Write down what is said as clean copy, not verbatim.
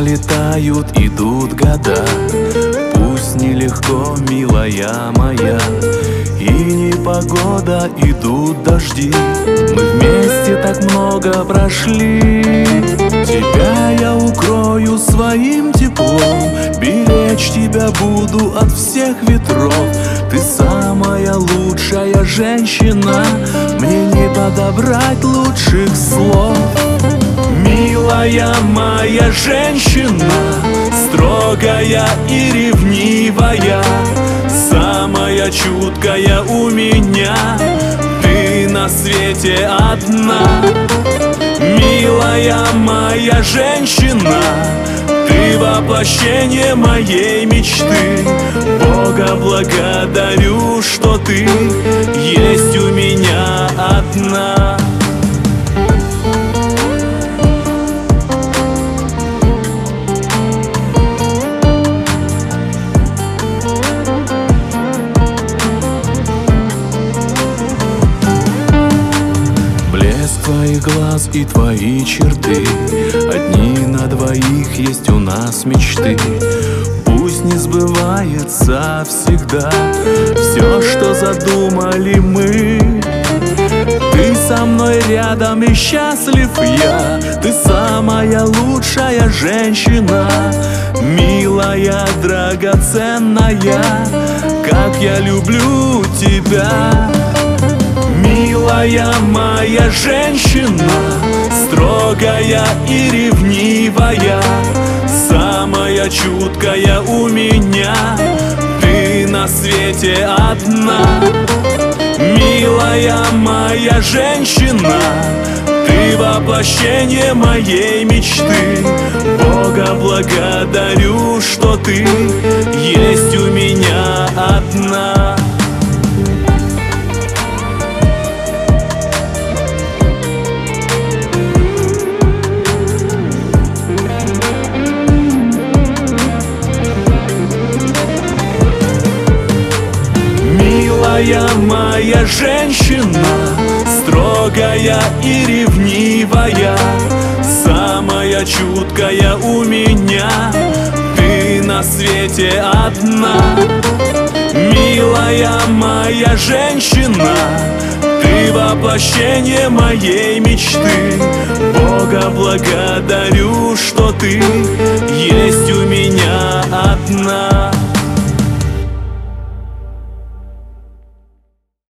пролетают, идут года. Пусть нелегко, милая моя, и непогода, идут дожди. Мы вместе так много прошли. Тебя я укрою своим теплом, беречь тебя буду от всех ветров. Ты самая лучшая женщина, мне не подобрать лучших слов. Милая моя женщина, строгая и ревнивая, самая чуткая у меня, ты на свете одна. Милая моя женщина, ты воплощение моей мечты. Бога благодарю, что ты есть у меня одна. Твоих глаз и твои черты, одни на двоих есть у нас мечты. Пусть не сбывается всегда все, что задумали мы. Ты со мной рядом и счастлив я, ты самая лучшая женщина, милая, драгоценная, как я люблю тебя. Милая моя женщина, строгая и ревнивая, самая чуткая у меня, ты на свете одна. Милая моя женщина, ты воплощение моей мечты. Бога благодарю, что ты есть у меня одна. Милая моя женщина, строгая и ревнивая, самая чуткая у меня, ты на свете одна. Милая моя женщина, ты воплощение моей мечты. Бога благодарю, что ты есть у меня одна.